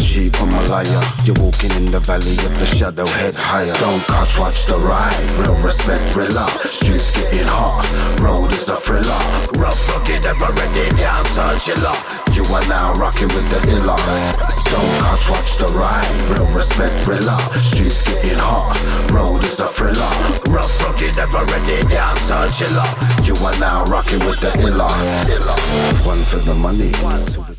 Jeep on Malaya. You're walking in the valley of the shadow, head higher. Don't catch, watch the ride. Real respect, thriller. Streets getting hot. Road is a thriller. Rough, rugged, ever ready, answer chiller. You are now rocking with the illa. Don't catch, watch the ride. Real respect, thriller. Streets getting hot. Road is a thriller. Rough, rugged, ever ready, answer chiller. You are now rocking with the illa. One for the money.